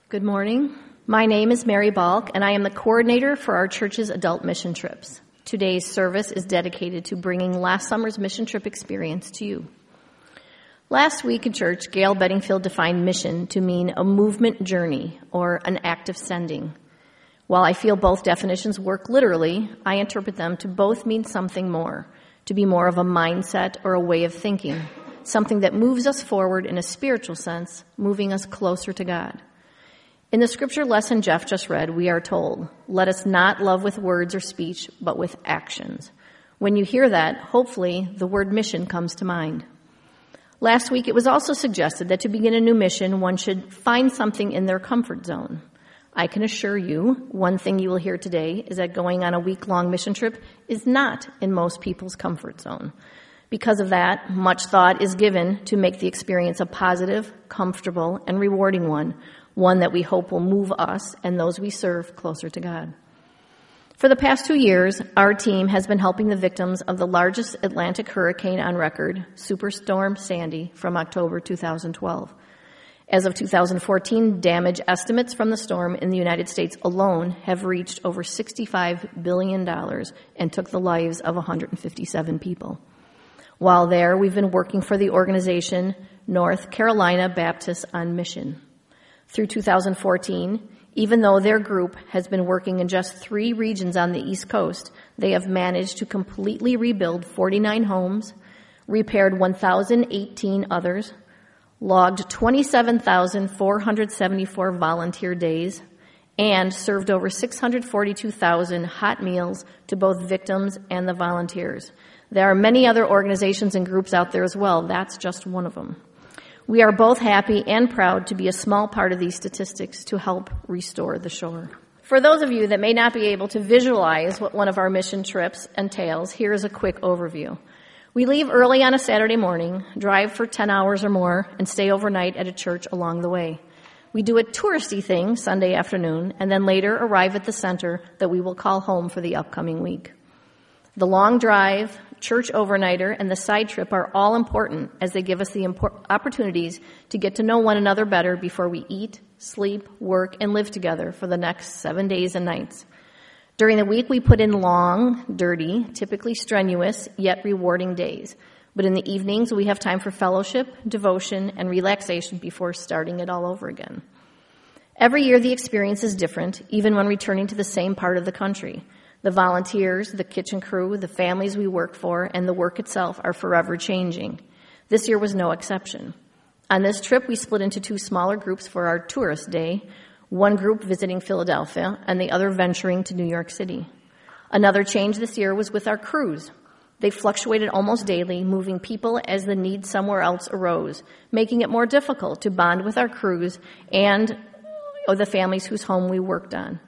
Good morning. My name is Mary Balk, and I am the coordinator for our church's adult mission trips. Today's service is dedicated to bringing last summer's mission trip experience to you. Last week in church, Gail Bedingfield defined mission to mean a movement journey or an act of sending. While I feel both definitions work literally, I interpret them to both mean something more, to be more of a mindset or a way of thinking, something that moves us forward in a spiritual sense, moving us closer to God. In the scripture lesson Jeff just read, we are told, "Let us not love with words or speech, but with actions." When you hear that, hopefully the word mission comes to mind. Last week, it was also suggested that to begin a new mission, one should find something in their comfort zone. I can assure you, one thing you will hear today is that going on a week-long mission trip is not in most people's comfort zone. Because of that, much thought is given to make the experience a positive, comfortable, and rewarding one that we hope will move us and those we serve closer to God. For the past 2 years, our team has been helping the victims of the largest Atlantic hurricane on record, Superstorm Sandy, from October 2012. As of 2014, damage estimates from the storm in the United States alone have reached over $65 billion and took the lives of 157 people. While there, we've been working for the organization North Carolina Baptists on Mission. Through 2014, even though their group has been working in just 3 regions on the East Coast, they have managed to completely rebuild 49 homes, repaired 1,018 others, logged 27,474 volunteer days, and served over 642,000 hot meals to both victims and the volunteers. There are many other organizations and groups out there as well. That's just one of them. We are both happy and proud to be a small part of these statistics to help restore the shore. For those of you that may not be able to visualize what one of our mission trips entails, here is a quick overview. We leave early on a Saturday morning, drive for 10 hours or more, and stay overnight at a church along the way. We do a touristy thing Sunday afternoon, and then later arrive at the center that we will call home for the upcoming week. The long drive, church overnighter, and the side trip are all important as they give us the opportunities to get to know one another better before we eat, sleep, work, and live together for the next 7 days and nights. During the week, we put in long, dirty, typically strenuous, yet rewarding days. But in the evenings, we have time for fellowship, devotion, and relaxation before starting it all over again. Every year, the experience is different, even when returning to the same part of the country. The volunteers, the kitchen crew, the families we work for, and the work itself are forever changing. This year was no exception. On this trip, we split into 2 smaller groups for our tourist day, one group visiting Philadelphia and the other venturing to New York City. Another change this year was with our crews. They fluctuated almost daily, moving people as the need somewhere else arose, making it more difficult to bond with our crews and the families whose home we worked on.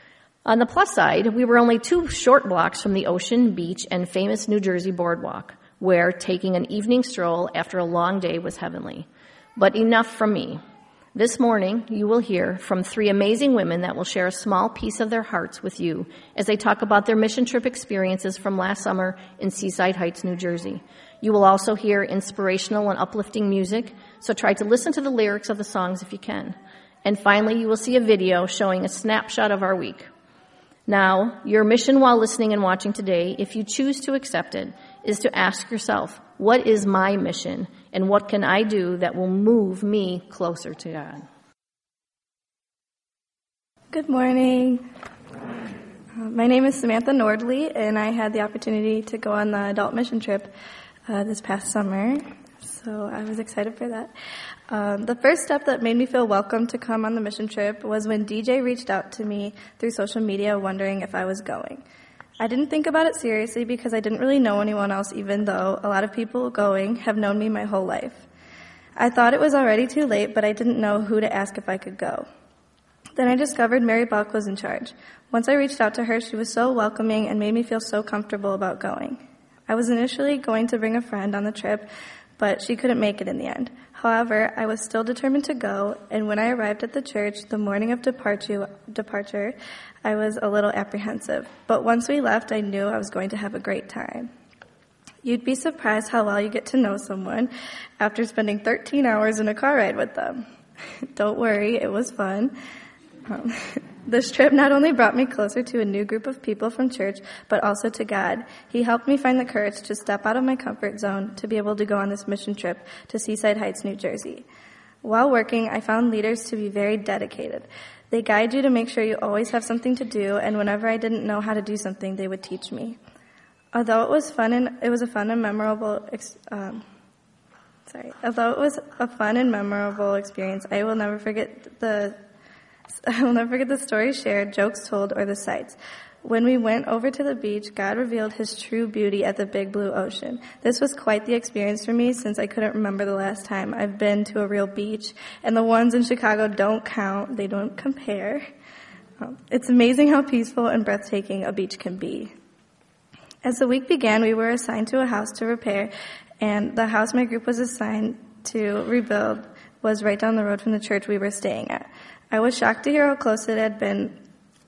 On the plus side, we were only 2 short blocks from the ocean, beach, and famous New Jersey boardwalk, where taking an evening stroll after a long day was heavenly. But enough from me. This morning, you will hear from 3 amazing women that will share a small piece of their hearts with you as they talk about their mission trip experiences from last summer in Seaside Heights, New Jersey. You will also hear inspirational and uplifting music, so try to listen to the lyrics of the songs if you can. And finally, you will see a video showing a snapshot of our week. Now, your mission while listening and watching today, if you choose to accept it, is to ask yourself, what is my mission, and what can I do that will move me closer to God? Good morning. My name is Samantha Nordley, and I had the opportunity to go on the adult mission trip this past summer, so I was excited for that. The first step that made me feel welcome to come on the mission trip was when DJ reached out to me through social media wondering if I was going. I didn't think about it seriously because I didn't really know anyone else, even though a lot of people going have known me my whole life. I thought it was already too late, but I didn't know who to ask if I could go. Then I discovered Mary Buck was in charge. Once I reached out to her, she was so welcoming and made me feel so comfortable about going. I was initially going to bring a friend on the trip, but she couldn't make it in the end. However, I was still determined to go, and when I arrived at the church the morning of departure, I was a little apprehensive. But once we left, I knew I was going to have a great time. You'd be surprised how well you get to know someone after spending 13 hours in a car ride with them. Don't worry, it was fun. This trip not only brought me closer to a new group of people from church, but also to God. He helped me find the courage to step out of my comfort zone to be able to go on this mission trip to Seaside Heights, New Jersey. While working, I found leaders to be very dedicated. They guide you to make sure you always have something to do, and whenever I didn't know how to do something, they would teach me. Although it was a fun and memorable experience, I will never forget the stories shared, jokes told, or the sights. When we went over to the beach, God revealed His true beauty at the big blue ocean. This was quite the experience for me since I couldn't remember the last time I've been to a real beach, and the ones in Chicago don't count. They don't compare. It's amazing how peaceful and breathtaking a beach can be. As the week began, we were assigned to a house to repair, and the house my group was assigned to rebuild was right down the road from the church we were staying at. I was shocked to hear how close it had been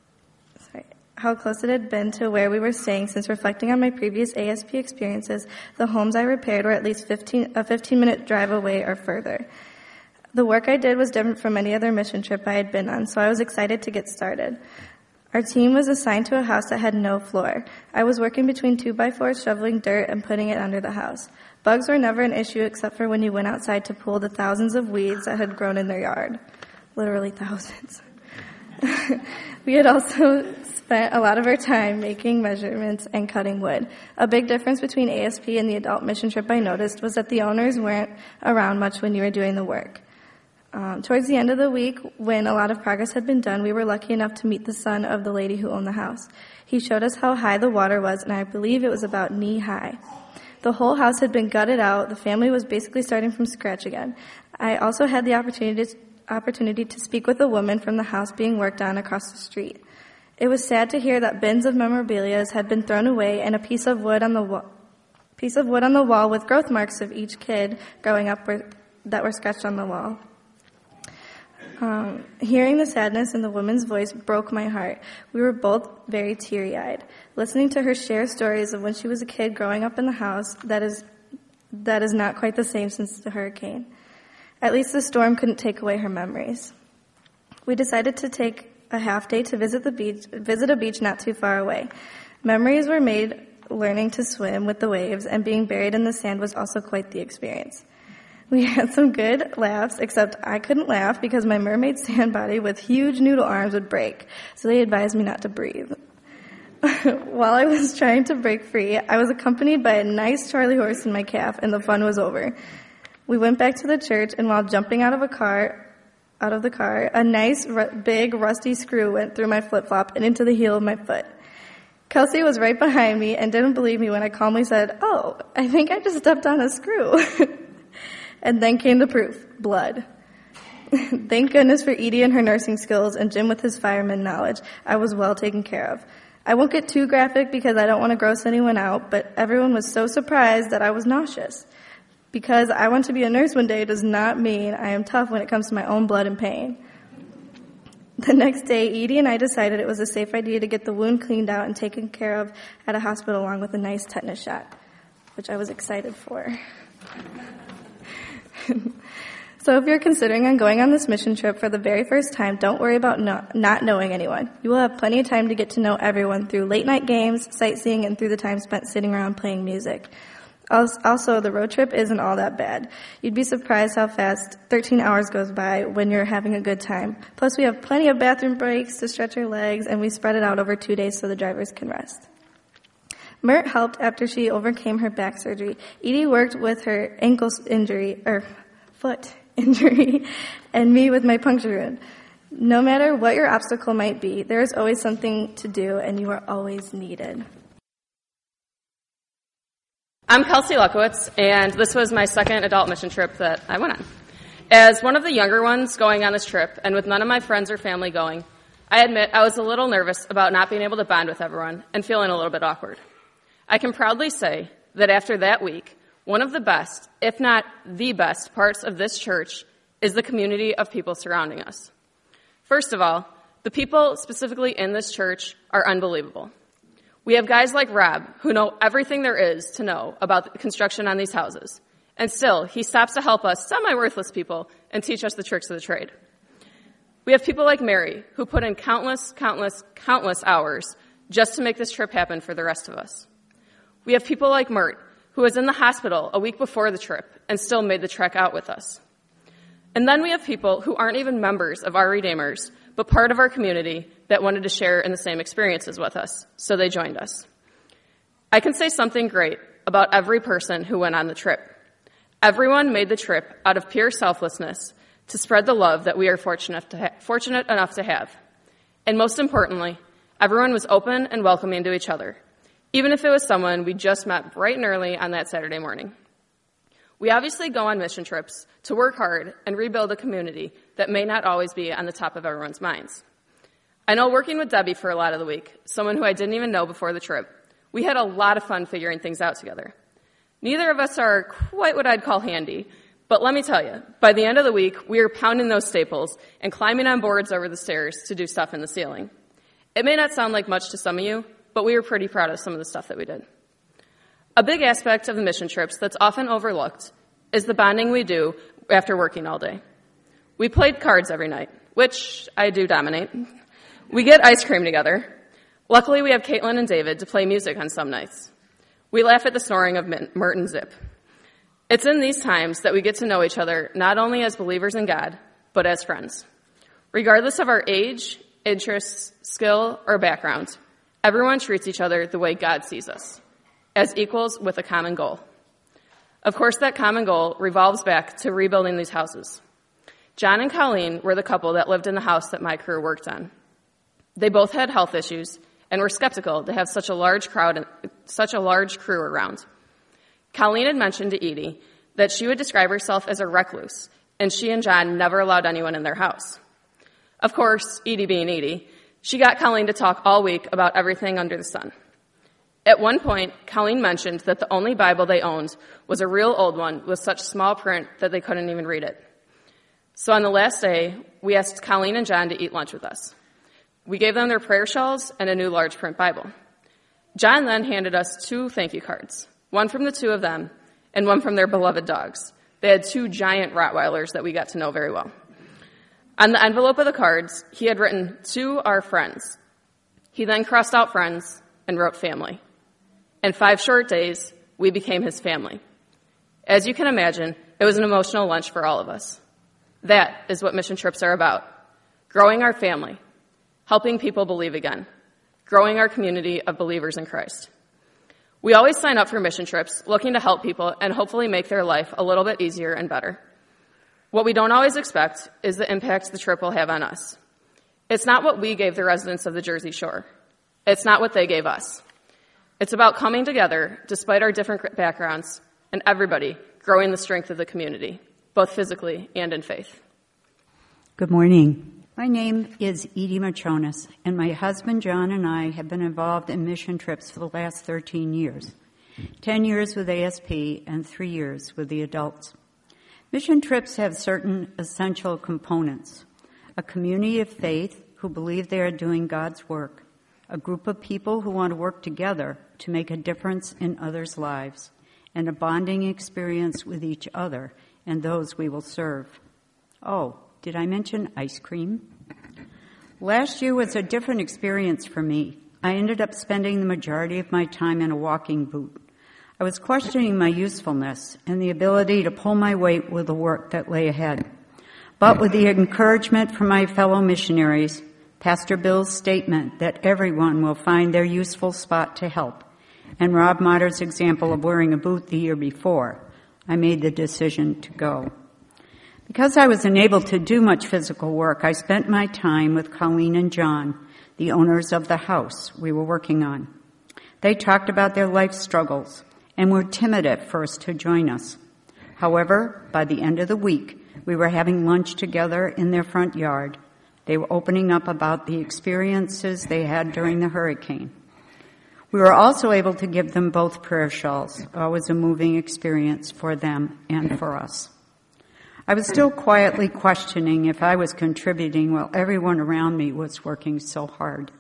to where we were staying, since reflecting on my previous ASP experiences, the homes I repaired were at least a 15-minute drive away or further. The work I did was different from any other mission trip I had been on, so I was excited to get started. Our team was assigned to a house that had no floor. I was working between 2x4s, shoveling dirt and putting it under the house. Bugs were never an issue except for when you went outside to pull the thousands of weeds that had grown in their yard. Literally thousands. We had also spent a lot of our time making measurements and cutting wood. A big difference between ASP and the adult mission trip I noticed was that the owners weren't around much when you were doing the work. Towards the end of the week, when a lot of progress had been done, we were lucky enough to meet the son of the lady who owned the house. He showed us how high the water was, and I believe it was about knee-high. The whole house had been gutted out. The family was basically starting from scratch again. I also had the opportunity to speak with a woman from the house being worked on across the street. It was sad to hear that bins of memorabilia had been thrown away and a piece of wood on the wall with growth marks of each kid growing up that were sketched on the wall. Hearing the sadness in the woman's voice broke my heart. We were both very teary-eyed. Listening to her share stories of when she was a kid growing up in the house, that is not quite the same since the hurricane. At least the storm couldn't take away her memories. We decided to take a half day to visit a beach not too far away. Memories were made learning to swim with the waves, and being buried in the sand was also quite the experience. We had some good laughs, except I couldn't laugh because my mermaid sand body with huge noodle arms would break, so they advised me not to breathe. While I was trying to break free, I was accompanied by a nice Charlie horse in my calf, and the fun was over. We went back to the church, and while jumping out of the car, a nice big rusty screw went through my flip-flop and into the heel of my foot. Kelsey was right behind me and didn't believe me when I calmly said, "Oh, I think I just stepped on a screw." And then came the proof, blood. Thank goodness for Edie and her nursing skills and Jim with his fireman knowledge. I was well taken care of. I won't get too graphic because I don't want to gross anyone out, but everyone was so surprised that I was nauseous. Because I want to be a nurse one day does not mean I am tough when it comes to my own blood and pain. The next day, Edie and I decided it was a safe idea to get the wound cleaned out and taken care of at a hospital along with a nice tetanus shot, which I was excited for. So if you're considering on going on this mission trip for the very first time, don't worry about not knowing anyone. You will have plenty of time to get to know everyone through late night games, sightseeing, and through the time spent sitting around playing music. Also, the road trip isn't all that bad. You'd be surprised how fast 13 hours goes by when you're having a good time. Plus, we have plenty of bathroom breaks to stretch our legs, and we spread it out over 2 days so the drivers can rest. Mert helped after she overcame her back surgery. Edie worked with her foot injury, and me with my puncture wound. No matter what your obstacle might be, there is always something to do, and you are always needed. I'm Kelsey Lukowitz, and this was my second adult mission trip that I went on. As one of the younger ones going on this trip, and with none of my friends or family going, I admit I was a little nervous about not being able to bond with everyone and feeling a little bit awkward. I can proudly say that after that week, one of the best, if not the best, parts of this church is the community of people surrounding us. First of all, the people specifically in this church are unbelievable. We have guys like Rob who know everything there is to know about the construction on these houses. And still, he stops to help us semi-worthless people and teach us the tricks of the trade. We have people like Mary, who put in countless hours just to make this trip happen for the rest of us. We have people like Mert, who was in the hospital a week before the trip and still made the trek out with us. And then we have people who aren't even members of our Redeemers, but part of our community that wanted to share in the same experiences with us, so they joined us. I can say something great about every person who went on the trip. Everyone made the trip out of pure selflessness to spread the love that we are fortunate enough to have. And most importantly, everyone was open and welcoming to each other, even if it was someone we just met bright and early on that Saturday morning. We obviously go on mission trips to work hard and rebuild a community that may not always be on the top of everyone's minds. I know working with Debbie for a lot of the week, someone who I didn't even know before the trip, we had a lot of fun figuring things out together. Neither of us are quite what I'd call handy, but let me tell you, by the end of the week, we were pounding those staples and climbing on boards over the stairs to do stuff in the ceiling. It may not sound like much to some of you, but we were pretty proud of some of the stuff that we did. A big aspect of the mission trips that's often overlooked is the bonding we do after working all day. We played cards every night, which I do dominate. We get ice cream together. Luckily, we have Caitlin and David to play music on some nights. We laugh at the snoring of Mert and Zip. It's in these times that we get to know each other not only as believers in God, but as friends. Regardless of our age, interests, skill, or background, everyone treats each other the way God sees us, as equals with a common goal. Of course, that common goal revolves back to rebuilding these houses. John and Colleen were the couple that lived in the house that my crew worked on. They both had health issues and were skeptical to have such a large crew around. Colleen had mentioned to Edie that she would describe herself as a recluse, and she and John never allowed anyone in their house. Of course, Edie being Edie, she got Colleen to talk all week about everything under the sun. At one point, Colleen mentioned that the only Bible they owned was a real old one with such small print that they couldn't even read it. So on the last day, we asked Colleen and John to eat lunch with us. We gave them their prayer shawls and a new large print Bible. John then handed us 2 thank you cards, one from the 2 of them and one from their beloved dogs. They had 2 giant Rottweilers that we got to know very well. On the envelope of the cards, he had written, "To our friends." He then crossed out friends and wrote family. In 5 short days, we became his family. As you can imagine, it was an emotional lunch for all of us. That is what mission trips are about: growing our family, helping people believe again, growing our community of believers in Christ. We always sign up for mission trips looking to help people and hopefully make their life a little bit easier and better. What we don't always expect is the impact the trip will have on us. It's not what we gave the residents of the Jersey Shore. It's not what they gave us. It's about coming together despite our different backgrounds and everybody growing the strength of the community, both physically and in faith. Good morning. My name is Edie Machonis, and my husband John and I have been involved in mission trips for the last 13 years, 10 years with ASP and 3 years with the adults. Mission trips have certain essential components: a community of faith who believe they are doing God's work, a group of people who want to work together to make a difference in others' lives, and a bonding experience with each other and those we will serve. Oh, did I mention ice cream? Last year was a different experience for me. I ended up spending the majority of my time in a walking boot. I was questioning my usefulness and the ability to pull my weight with the work that lay ahead. But with the encouragement from my fellow missionaries, Pastor Bill's statement that everyone will find their useful spot to help, and Rob Motter's example of wearing a boot the year before, I made the decision to go. Because I was unable to do much physical work, I spent my time with Colleen and John, the owners of the house we were working on. They talked about their life struggles and were timid at first to join us. However, by the end of the week, we were having lunch together in their front yard. They were opening up about the experiences they had during the hurricane. We were also able to give them both prayer shawls, always a moving experience for them and for us. I was still quietly questioning if I was contributing while everyone around me was working so hard.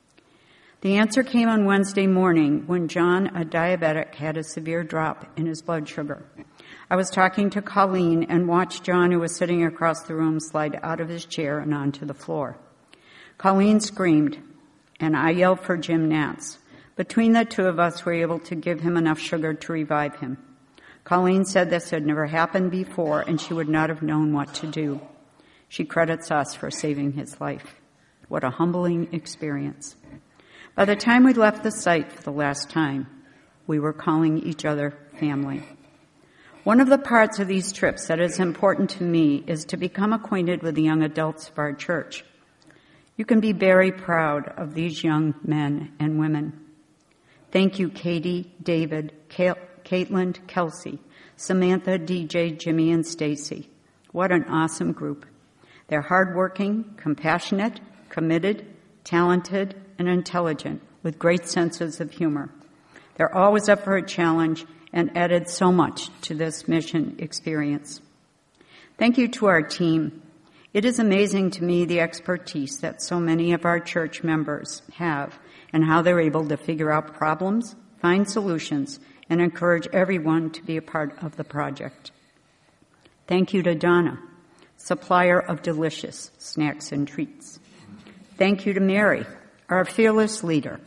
The answer came on Wednesday morning when John, a diabetic, had a severe drop in his blood sugar. I was talking to Colleen and watched John, who was sitting across the room, slide out of his chair and onto the floor. Colleen screamed, and I yelled for Jim Nance. Between the two of us, we were able to give him enough sugar to revive him. Colleen said this had never happened before, and she would not have known what to do. She credits us for saving his life. What a humbling experience. By the time we left the site for the last time, we were calling each other family. One of the parts of these trips that is important to me is to become acquainted with the young adults of our church. You can be very proud of these young men and women. Thank you, Katie, David, Caitlin, Kelsey, Samantha, DJ, Jimmy, and Stacy. What an awesome group. They're hardworking, compassionate, committed, talented, and intelligent, with great senses of humor. They're always up for a challenge and added so much to this mission experience. Thank you to our team. It is amazing to me the expertise that so many of our church members have and how they're able to figure out problems, find solutions, and encourage everyone to be a part of the project. Thank you to Donna, supplier of delicious snacks and treats. Thank you to Mary, our fearless leader,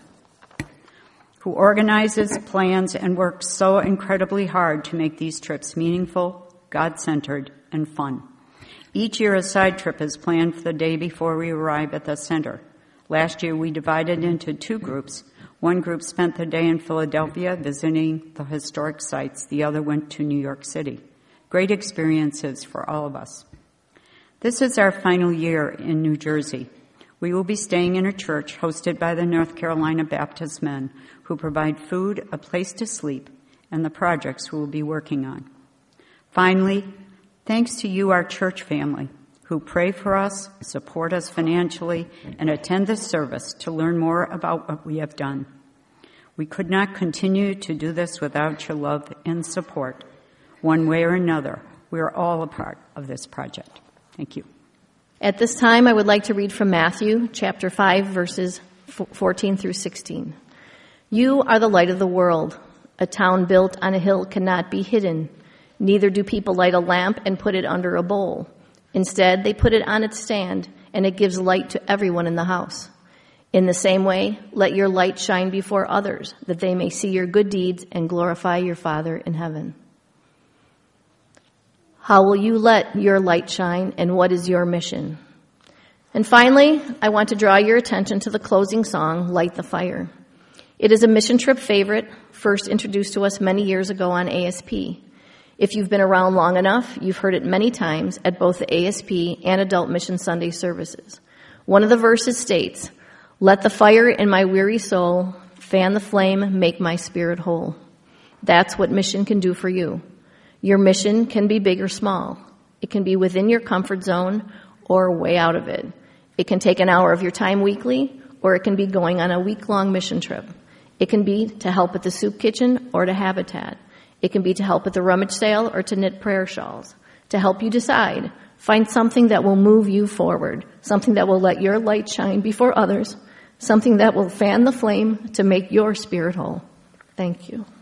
who organizes, plans, and works so incredibly hard to make these trips meaningful, God-centered, and fun. Each year, a side trip is planned for the day before we arrive at the center. Last year, we divided into two groups. One group spent the day in Philadelphia visiting the historic sites. The other went to New York City. Great experiences for all of us. This is our final year in New Jersey. We will be staying in a church hosted by the North Carolina Baptist men who provide food, a place to sleep, and the projects we will be working on. Finally, thanks to you, our church family, who pray for us, support us financially, and attend this service to learn more about what we have done. We could not continue to do this without your love and support. One way or another, we are all a part of this project. Thank you. At this time, I would like to read from Matthew chapter 5, verses 14 through 16. You are the light of the world. A town built on a hill cannot be hidden. Neither do people light a lamp and put it under a bowl. Instead, they put it on its stand, and it gives light to everyone in the house. In the same way, let your light shine before others, that they may see your good deeds and glorify your Father in heaven. How will you let your light shine, and what is your mission? And finally, I want to draw your attention to the closing song, Light the Fire. It is a mission trip favorite, first introduced to us many years ago on ASP. If you've been around long enough, you've heard it many times at both the ASP and Adult Mission Sunday services. One of the verses states, "Let the fire in my weary soul fan the flame, make my spirit whole." That's what mission can do for you. Your mission can be big or small. It can be within your comfort zone or way out of it. It can take an hour of your time weekly, or it can be going on a week-long mission trip. It can be to help at the soup kitchen or to Habitat. It can be to help at the rummage sale or to knit prayer shawls. To help you decide, find something that will move you forward, something that will let your light shine before others, something that will fan the flame to make your spirit whole. Thank you.